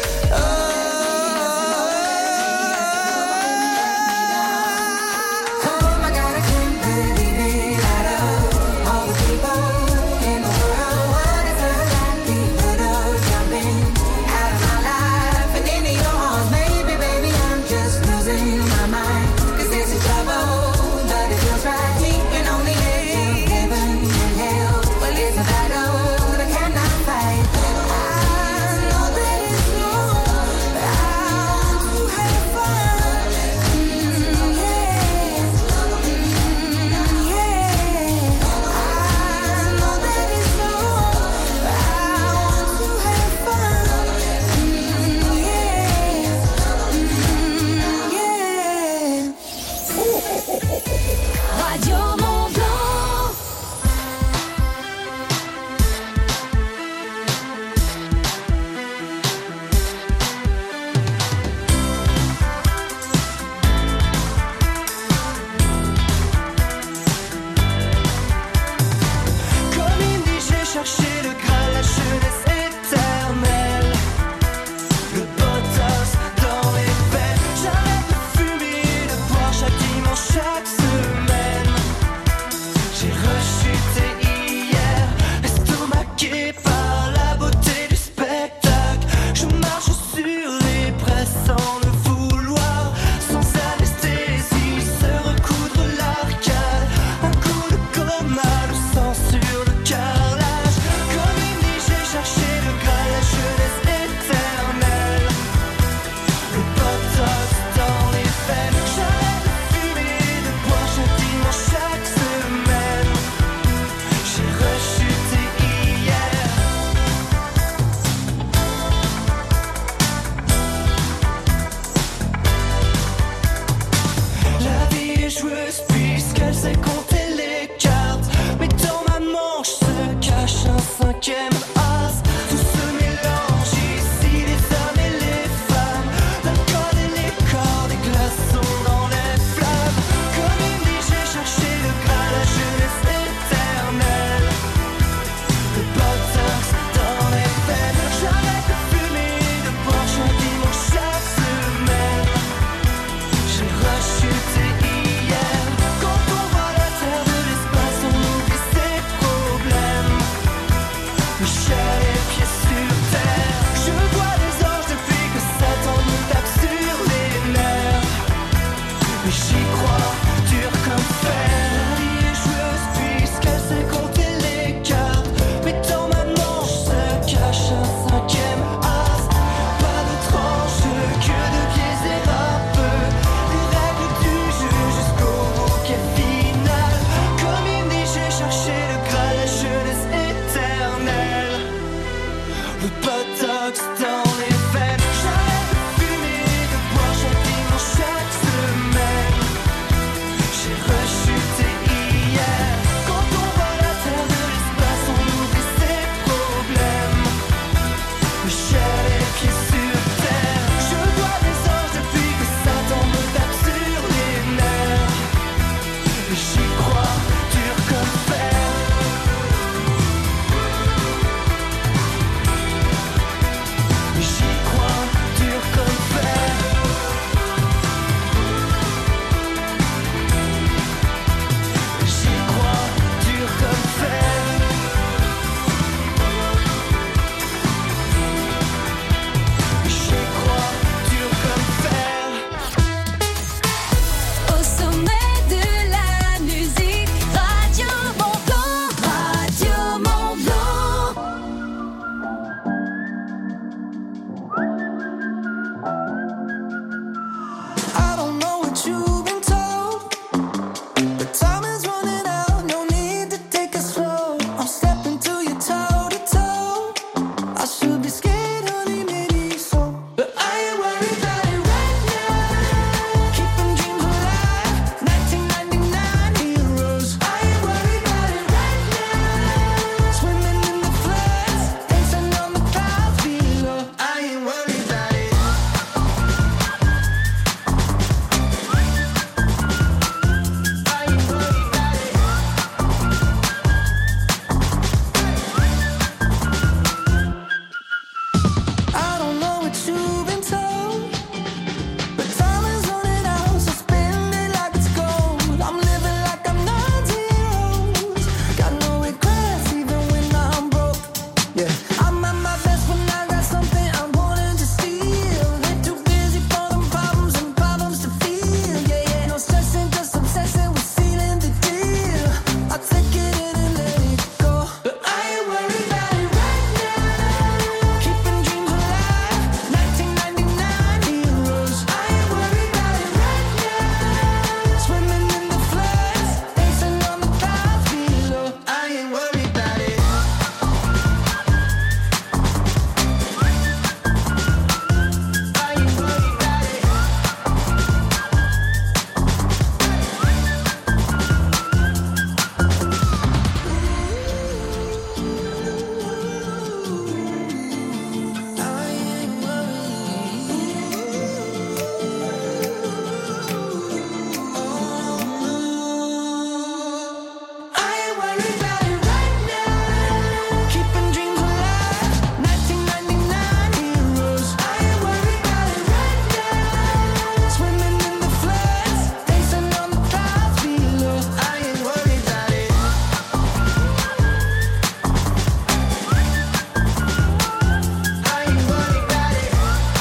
Oh my God, I can't believe it. Out of all the people in the world, what is the likelihood of jumping out of my life and into your arms? Maybe, baby, I'm just losing my mind. Cause this is trouble, but it feels right. Keeping on the edge of heaven and hell, well, it's a battle that I cannot fight. I know that it's wrong, but I want to have fun. Mm, yeah. Mm, yeah. I know that it's wrong, but I want to have fun. Mm, yeah. Mm, yeah. Radio Mont Blanc. Comme il dit, j'ai cherché le Graal, la jeunesse éternelle. Le botox dans les veines. J'arrête de fumer, de boire chaque dimanche, chaque semaine. J'ai rechuté hier, estomaqué par la beauté du spectacle. Je marche sur les presses sans le vouloir, sans anesthésie, se recoudre l'arcade. Un coup de coma, le sang sur le carrelage. Comme il dit, j'ai cherché le Graal, la jeunesse éternelle. Le botox dans les veines. J'arrête de fumer, de boire chaque dimanche, chaque semaine. J'ai rechuté hier. La vie est joueuse puisqu'elle sait compter les cartes. Mais dans ma manche se cache un cinquième as. Tout se mélange ici, les hommes et les femmes. L'alcool et les corps, des glaçons dans les flammes. Comme il dit, j'ai cherché le Graal, la jeunesse éternelle. Le botox dans les veines. J'arrête de fumer, de boire chaque dimanche, chaque semaine. J'ai rechuté hier. Quand on voit la terre de l'espace, on oublie ses problèmes. Mais J'y crois, dur comme fer. J'y crois, dur comme fer. J'y crois, dur comme fer. J'y crois, dur comme fer. Au sommet de la musique, Radio Mont Blanc, Radio Mont Blanc. I don't know what you've been told, but time is running out. No need to take it slow. I'm stepping to you toe to toe. I should be scared, honey, maybe so, but I ain't worried about it right now. Keeping dreams alive, nineteen ninety-nine heroes. I ain't worried about it right now. Swimming in the floods, dancing on the clouds below. I ain't worried about it. I don't know what you've been told, but time is running out, so spend it like it's gold. I'm living like I'm nine zeros. Got no regrets even when I'm broke. Yeah, I'm at my best when I got something I'm wanting to steal. They're too busy for them problems and problems to feel. Yeah, yeah, no stressing, just obsessing with sealing the deal. I take it in and let it go, but I ain't worried about it right now. Keeping dreams alive, nineteen ninety-nine heroes. I ain't worried about it right now. Swimming in the floods, dancing on the clouds below. I ain't worried about it. I ain't worried about it. I ain't I ain't worried about it right now. Keeping dreams alive, nineteen ninety-nine heroes. I ain't worried about it right now. Swimming in the floods, dancing on the clouds below. I ain't worried about it. I ain't worried about it.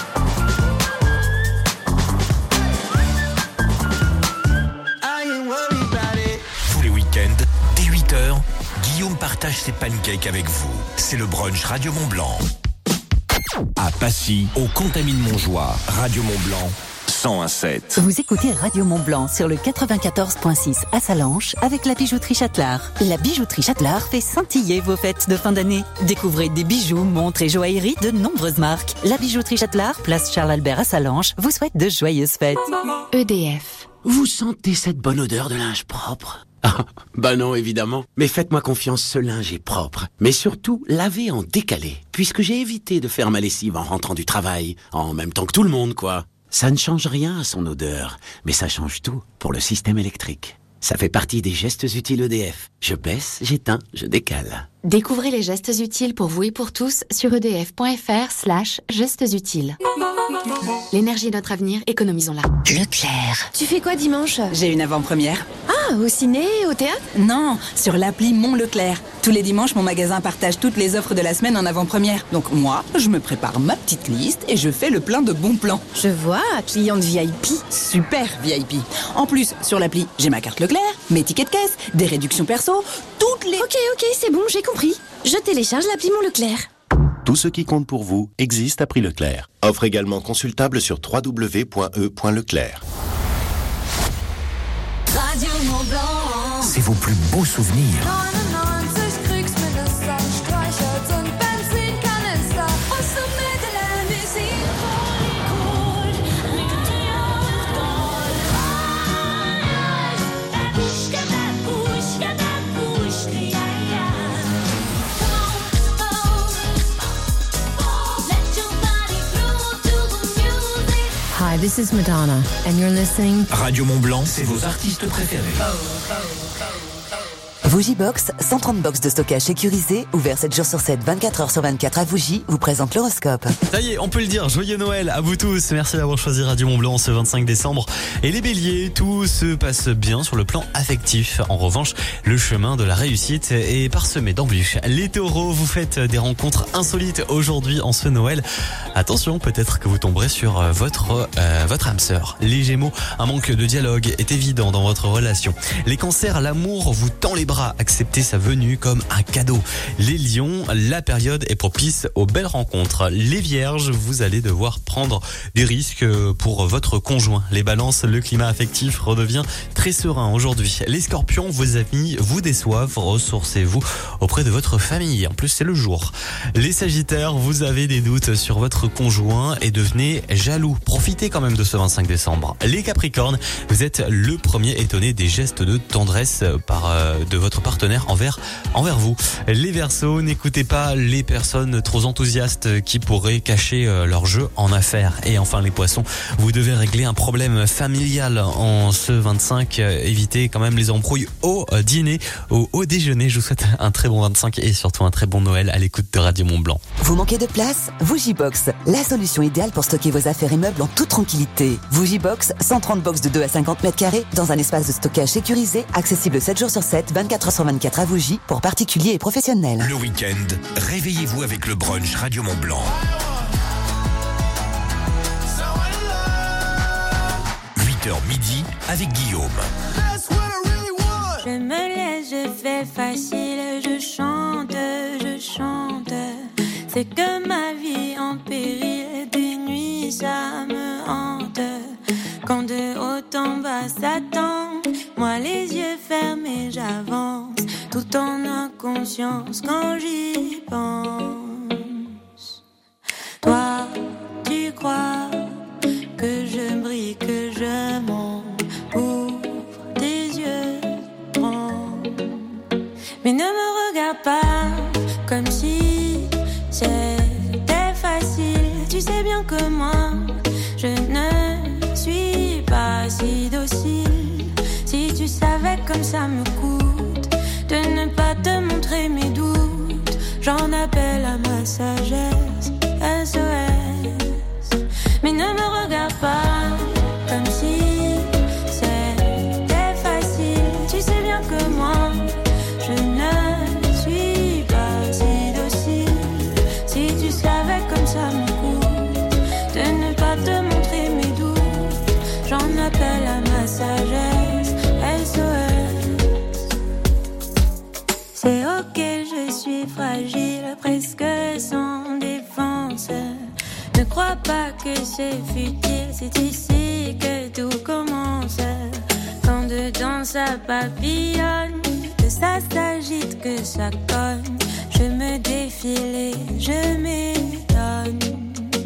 I ain't worried about it. Tous les week-ends, dès huit heures, Guillaume partage ses pancakes avec vous. C'est le brunch Radio Mont Blanc. À Passy, au Contamine Montjoie, Radio Mont Blanc, cent un virgule sept. Vous écoutez Radio Mont Blanc sur le quatre-vingt-quatorze virgule six à Salanches avec la bijouterie Châtelard. La bijouterie Châtelard fait scintiller vos fêtes de fin d'année. Découvrez des bijoux, montres et joailleries de nombreuses marques. La bijouterie Châtelard, place Charles-Albert à Salanches, vous souhaite de joyeuses fêtes. E D F. Vous sentez cette bonne odeur de linge propre? Ah, bah non, évidemment. Mais faites-moi confiance, ce linge est propre. Mais surtout, lavé en décalé. Puisque j'ai évité de faire ma lessive en rentrant du travail. En même temps que tout le monde, quoi. Ça ne change rien à son odeur. Mais ça change tout pour le système électrique. Ça fait partie des gestes utiles E D F. Je baisse, j'éteins, je décale. Découvrez les gestes utiles pour vous et pour tous sur edf.fr slash gestes utiles. L'énergie est notre avenir, économisons-la. Leclerc. Tu fais quoi dimanche? J'ai une avant-première. Ah, au ciné, au théâtre? Non, sur l'appli Mon Leclerc. Tous les dimanches, mon magasin partage toutes les offres de la semaine en avant-première. Donc moi, je me prépare ma petite liste et je fais le plein de bons plans. Je vois, cliente V I P. Super V I P. En plus, sur l'appli, j'ai ma carte Leclerc, mes tickets de caisse, des réductions perso, toutes les... Ok, ok, c'est bon, j'ai compris. Je télécharge l'appli Mon Leclerc. Tout ce qui compte pour vous existe à prix Leclerc. Offre également consultable sur w w w point e point leclerc. Radio Mont Blanc. C'est vos plus beaux souvenirs. neunundneunzig Kriegsmittelster, Streichholz und Benzinkanister. Au sommet de la musique, Hollywood, Nickelodeon, Babushka, babushka, babushka, yeah, yeah. Oh, oh, oh, let your body groove to the music. Hi, this This is Madonna, and you're listening. Radio Mont Blanc, c'est vos artistes préférés. Vougibox, cent trente box de stockage sécurisé, ouvert sept jours sur sept, vingt-quatre heures sur vingt-quatre à Vougy, vous présente l'horoscope. Ça y est, on peut le dire, joyeux Noël à vous tous. Merci d'avoir choisi Radio Mont Blanc ce vingt-cinq décembre. Et les béliers, tout se passe bien sur le plan affectif. En revanche, le chemin de la réussite est parsemé d'embûches. Les taureaux, vous faites des rencontres insolites aujourd'hui en ce Noël. Attention, peut-être que vous tomberez sur votre, euh, votre âme sœur. Les gémeaux, un manque de dialogue est évident dans votre relation. Les cancers, l'amour vous tend les bras. Acceptez sa venue comme un cadeau. Les lions, la période est propice aux belles rencontres. Les vierges, vous allez devoir prendre des risques pour votre conjoint. Les balances, le climat affectif redevient très serein aujourd'hui. Les scorpions, vos amis vous déçoivent. Ressourcez-vous auprès de votre famille. En plus, c'est le jour. Les sagittaires, vous avez des doutes sur votre conjoint et devenez jaloux. Profitez quand même de ce vingt-cinq décembre. Les capricornes, vous êtes le premier étonné des gestes de tendresse par euh, de votre partenaire envers envers vous. Les Verseaux, n'écoutez pas les personnes trop enthousiastes qui pourraient cacher leur jeu en affaires. Et enfin les Poissons, vous devez régler un problème familial en ce vingt-cinq. Évitez quand même les embrouilles au dîner, au, au déjeuner. Je vous souhaite un très bon vingt-cinq et surtout un très bon Noël à l'écoute de Radio Mont Blanc. Vous manquez de place? Vougibox, la solution idéale pour stocker vos affaires et meubles en toute tranquillité. Vougibox, cent trente box de deux à cinquante mètres carrés dans un espace de stockage sécurisé, accessible sept jours sur sept, vingt-quatre heures sur vingt-quatre à Vougy pour particuliers et professionnels. Le week-end, réveillez-vous avec le brunch Radio Mont Blanc. huit heures midi avec Guillaume. Je me laisse, je fais facile, je chante, je chante. C'est que ma vie en péril, des nuits ça me hante. Quand de haut en bas ça tombe, moi les yeux fermés j'avance, tout en inconscience quand j'y pense. Toi, tu crois que je brille, que je monte, ouvre tes yeux, prends. Mais ne me regarde pas comme si c'était facile. Tu sais bien que moi, je ne suis pas si docile. Si tu savais comme ça me coûte de ne pas te montrer mes doutes, j'en appelle à ma sagesse, S O S. Mais ne me regarde pas comme si c'était facile. Tu sais bien que moi, je ne suis pas si docile. Si tu savais comme ça me coûte de ne pas te montrer mes doutes, j'en appelle à ma sagesse, S O S. C'est ok, je suis fragile, presque sans défense. Ne crois pas que c'est futile, c'est ici que tout commence. Quand dedans ça papillonne, que ça s'agite, que ça cogne, je me défile et je m'étonne.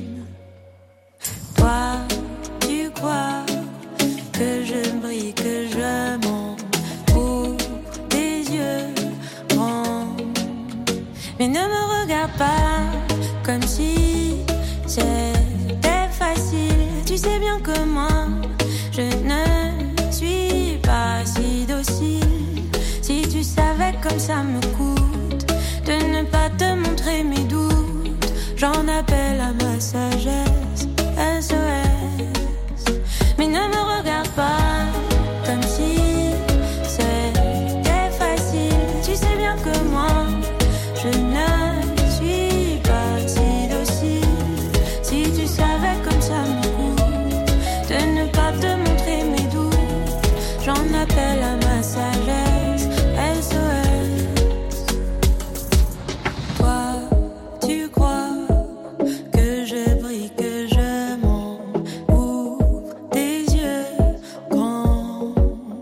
Toi, tu crois que je brille, que je monte, ouvre tes yeux, prends. Mais ne me regarde pas comme si c'était facile. Tu sais bien que moi, je ne suis pas si docile. Si tu savais comme ça me coûte de ne pas te montrer mes doutes, j'en appelle à ma sagesse, S O S. Mais ne me regarde pas comme si c'était facile. Tu sais bien que moi, je ne suis pas si docile. Si tu savais comme ça me coûte de ne pas te montrer mes doutes, j'en appelle à ma sagesse, S O S. Toi, tu crois que je brille, que je monte, ouvre tes yeux grands.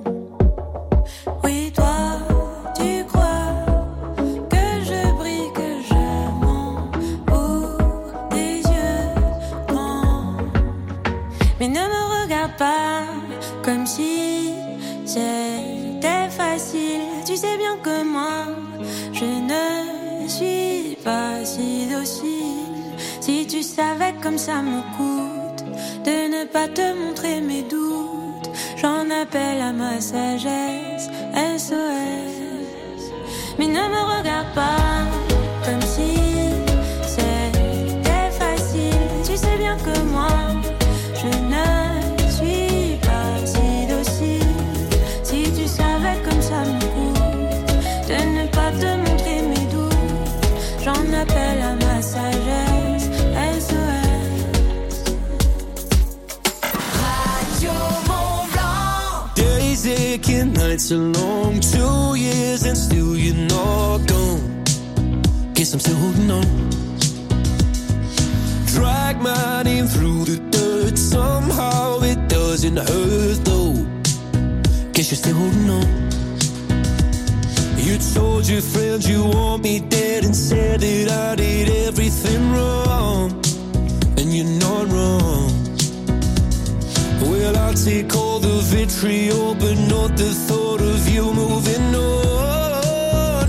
Oui, toi, tu crois que je brille, que je monte, ouvre tes yeux grands. Mais ne me regarde pas comme si c'était facile. Tu sais bien que moi, je ne suis pas si docile. Si tu savais comme ça me coûte de ne pas te montrer mes doutes. J'en appelle à ma sagesse, S O S. Mais ne me regarde pas comme si c'était facile. Tu sais bien que moi, je ne suis pas si docile. Si tu savais comme ça me coûte de ne pas te montrer mes doutes, j'en appelle à ma sagesse, S O S. Radio Mont Blanc. Days aching, nights are long, two years and still you're not gone. Guess I'm still holding on. Drag my name through the dirt, somehow it doesn't hurt though. Guess you're still holding on. You told your friends you want me dead and said that I did everything wrong. And you're not wrong. Well, I'll take all the vitriol, but not the thought of you moving on.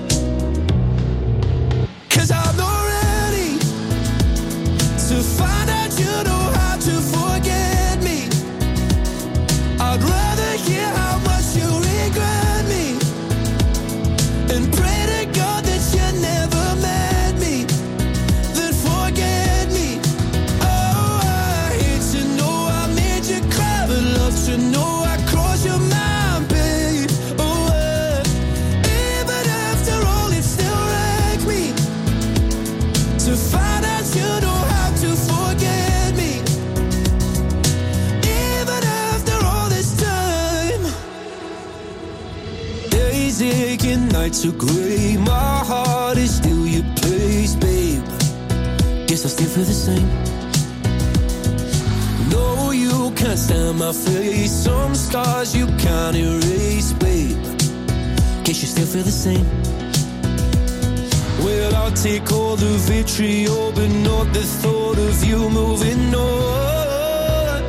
'Cause I'm not ready to find out you know how to forget me. I'd rather hear how much you regret me and pray to God that you never met me, then forget me. Oh, I hate to know I made you cry, but love to know I crossed your mind, babe. Oh, uh, even after all, it still wrecks me to find out you know how to forget me. Even after all this time, days aching, nights are grey. My heart is still your place, babe. Guess I still feel the same. No, you can't stand my face. Some scars you can't erase, babe. Guess you still feel the same. Well, I'll take all the vitriol, but not the thought of you moving on.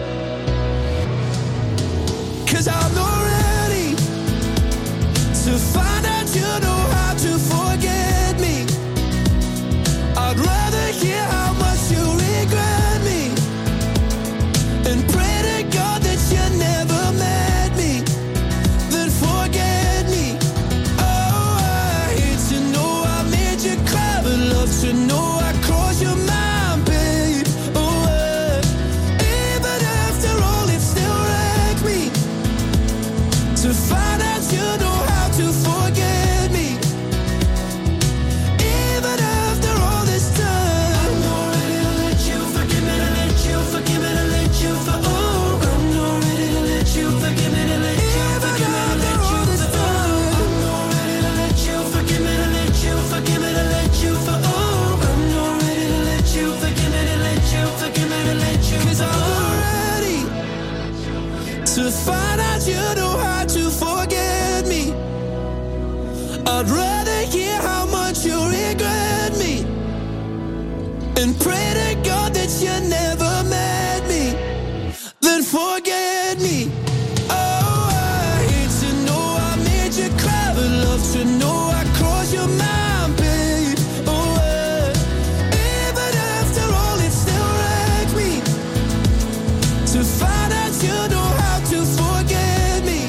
'Cause I'm not ready to find out you know how to forget me. I'd rather hear how much you regret me and pray to God that you never met me, then forget me. Oh, I hate to know I made you cry, but love to know I crossed your mind, babe. Oh, uh, even after all, it still wrecks me to find out you know how to forget me. Even after all this time, I'm not ready to let you forgive me, to let you forgive me, to let you for oh, I'm not ready to let you forgive me, to let you forgive me, to let you for oh, I'm not ready to let you forgive me, to let you forgive me, to let you for oh, I'm not ready to let you forgive me, to let you forgive me, to let you 'cause I'm not ready to find out you know how to forget me. I'd rather hear how much you regret me and pray to God that you never met me, then forget me. Oh, I hate to know I made you cry, but love to know I crossed your mind, babe. Oh, uh, even after all, it still wrecks me to find out you know how to forget me.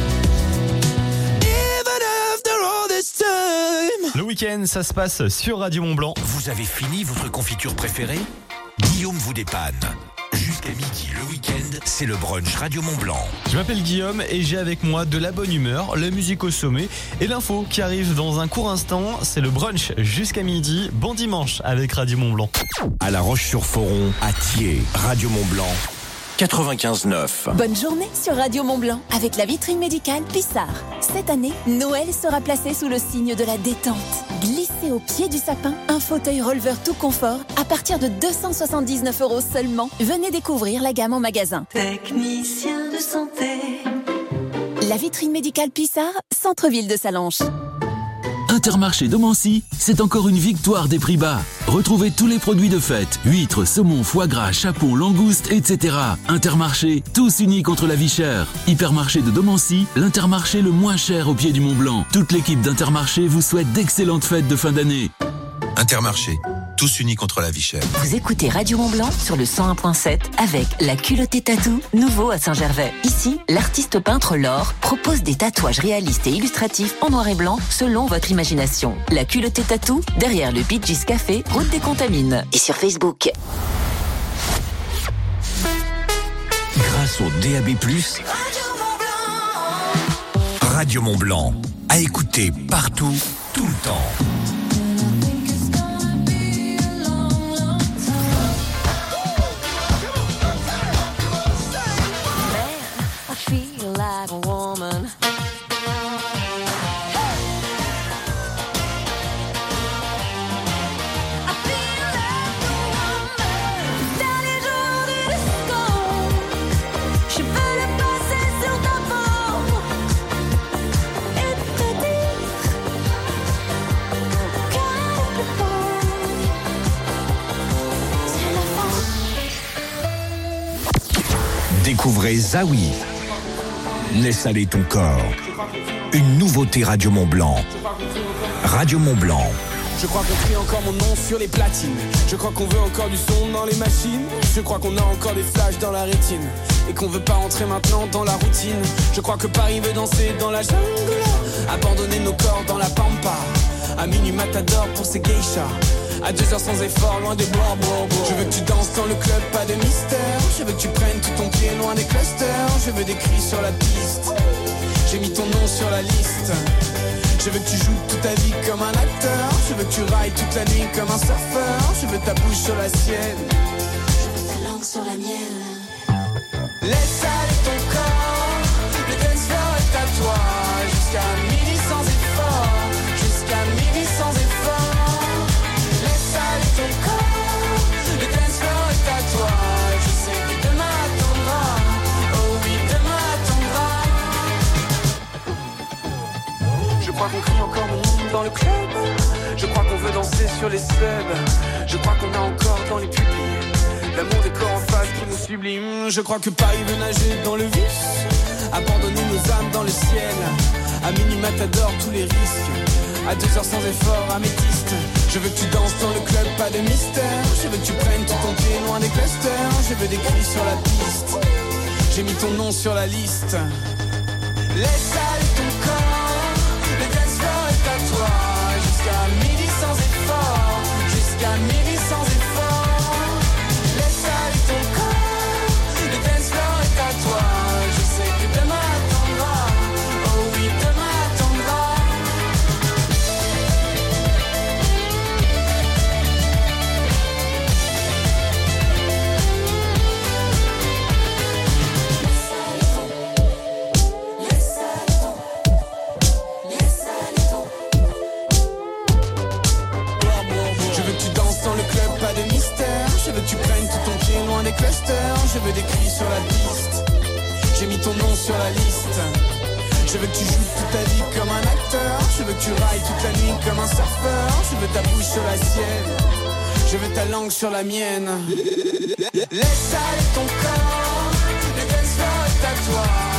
Even after all this time. Le week-end, ça se passe sur Radio Mont Blanc. Vous avez fini votre confiture préférée? Guillaume vous dépanne. Jusqu'à midi le week-end, c'est le brunch Radio Mont Blanc. Je m'appelle Guillaume et j'ai avec moi de la bonne humeur, la musique au sommet et l'info qui arrive dans un court instant. C'est le brunch jusqu'à midi. Bon dimanche avec Radio Mont Blanc. À La Roche-sur-Foron, à Thiers, Radio Mont Blanc, quatre-vingt-quinze neuf. Bonne journée sur Radio Mont Blanc avec la vitrine médicale Pissard. Cette année, Noël sera placé sous le signe de la détente. Glissez au pied du sapin un fauteuil releveur tout confort à partir de deux cent soixante-dix-neuf euros seulement. Venez découvrir la gamme en magasin. Technicien de santé. La vitrine médicale Pissard, centre-ville de Sallanches. Intermarché Domancy, c'est encore une victoire des prix bas. Retrouvez tous les produits de fête, huîtres, saumon, foie gras, chapon, langoustes, et cetera. Intermarché, tous unis contre la vie chère. Hypermarché de Domancy, l'Intermarché le moins cher au pied du Mont Blanc. Toute l'équipe d'Intermarché vous souhaite d'excellentes fêtes de fin d'année. Intermarché, tous unis contre la vie chère. Vous écoutez Radio Mont-Blanc sur le cent un virgule sept avec La Culottée Tatou, nouveau à Saint-Gervais. Ici, l'artiste peintre Laure propose des tatouages réalistes et illustratifs en noir et blanc selon votre imagination. La Culottée Tatou, derrière le Bee Gees Café, route des Contamines. Et sur Facebook. Grâce au D A B plus, Radio Mont-Blanc, à écouter partout, tout le temps. I feel like a woman. I feel like a woman. Dans les jours du disco, je veux le passer sur ta peau et te dire quelque part, c'est la fin. Découvrez Zawi. Laisse aller ton corps. Une nouveauté Radio Mont-Blanc. Radio Mont-Blanc. Je crois qu'on crie encore mon nom sur les platines. Je crois qu'on veut encore du son dans les machines. Je crois qu'on a encore des flashs dans la rétine. Et qu'on veut pas entrer maintenant dans la routine. Je crois que Paris veut danser dans la jungle. Abandonner nos corps dans la pampa. À minuit matador pour ces geishas. À deux heures sans effort, loin des bois, bois, bois. Je veux que tu danses dans le club, pas de mystère. Je veux que tu prennes tout ton pied loin des clusters. Je veux des cris sur la piste. J'ai mis ton nom sur la liste. Je veux que tu joues toute ta vie comme un acteur. Je veux que tu railles toute la nuit comme un surfeur. Je veux ta bouche sur la sienne. Je veux ta langue sur la mienne. Laisse aller ton corps. Le dance floor est à toi. Jusqu'à midi sans effort. Jusqu'à midi sans effort. Laisse aller ton corps. Le dance floor est à toi. Je sais que demain attendra. Oh oui, demain attendra. Je crois qu'on crie encore mon nom dans le club. Je crois qu'on veut danser sur les subs. Je crois qu'on a encore dans les pupilles l'amour des corps en face qui nous sublime. Je crois que Paris veut nager dans le vice. Abandonner nos âmes dans le ciel. À minuit matador tous les risques. À deux heures sans effort, améthyste. Je veux que tu danses dans le club, pas de mystère. Je veux que tu prennes tout ton pied loin des clusters. Je veux des cris sur la piste. J'ai mis ton nom sur la liste. Laisse aller ton corps. Le dance floor est à toi. Jusqu'à midi sans effort. Jusqu'à midi sans effort. Laisse aller ton corps. Le dance floor est à toi. Je sais que demain attendra. Oh oui, demain attendra. Je veux que tu danses dans le club, pas de mystère. Je veux que tu prennes tout ton pied loin des clusters. Je veux des cris sur la piste. J'ai mis ton nom sur la liste. Je veux que tu joues toute ta vie comme un acteur. Je veux que tu railles toute la nuit comme un surfeur. Je veux ta bouche sur la sienne. Je veux ta langue sur la mienne. Laisse aller ton corps. Le dance floor est à toi.